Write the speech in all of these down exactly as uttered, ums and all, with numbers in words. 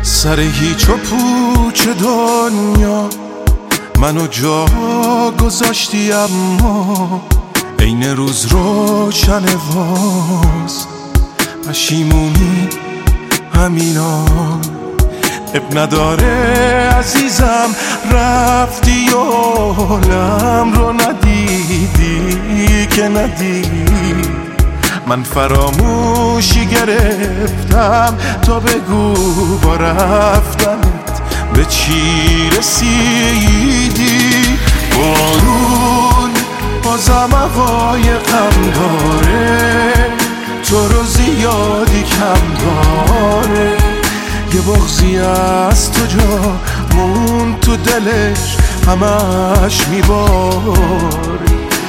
سر هیچ و پوچ دنیا منو جا گذاشتی، اما عین روز روشن واز پشیمونی همینان. اب نداره عزیزم رفتی و حالم رو ندیدی که ندیدی. من فراموشی گرفتم تا بگو با رفتنت به چی رسیدی. بارون بازم قایقم داره، تو رو زیادی کم داره. یه بغضی از تو جا مون تو دلش همش میباره.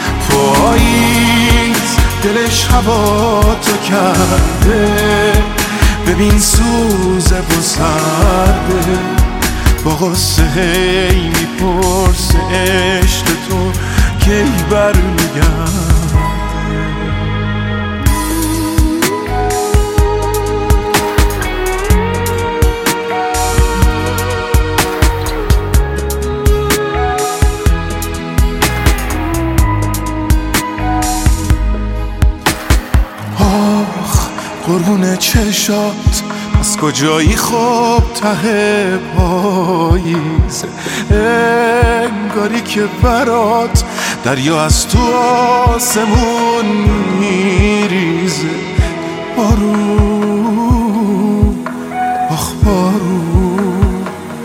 پاییز دلش هوا تو کرده، ببین سوزه و سرده. با غصه هی میپرسه عشق تو کی برمیگرده. قربون چشات از کجایی خوب ته پاییزه، انگاری که برات دریا از تو آسمون میریزه. بارون آخ بارون،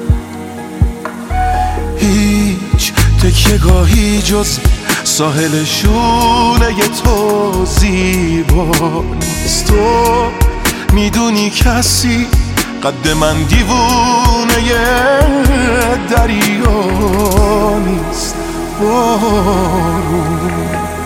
هیچ تکیه‌گاهی جز ساحل شونه تو زیبا نیست. تو میدونی کسی قد من دیوونه دریا نیست. بارون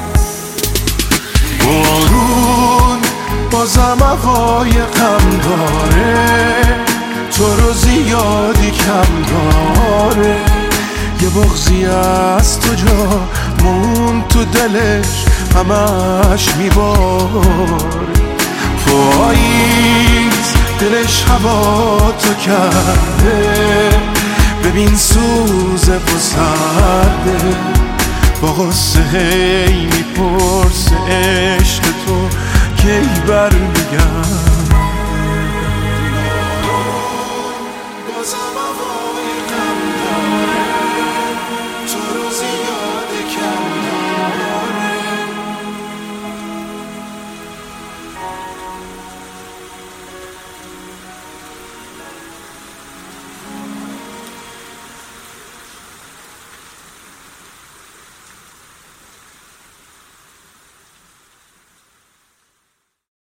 بارون بازم قایقم داره، تو رو زیادی کم داره. یه بغضی از تو جا مون تو دلش همش میباره. پاییز دلش هوا تو کرده، ببین سوزه و سرده. با غصه هی میپرسه عشق تو کی برمیگرده.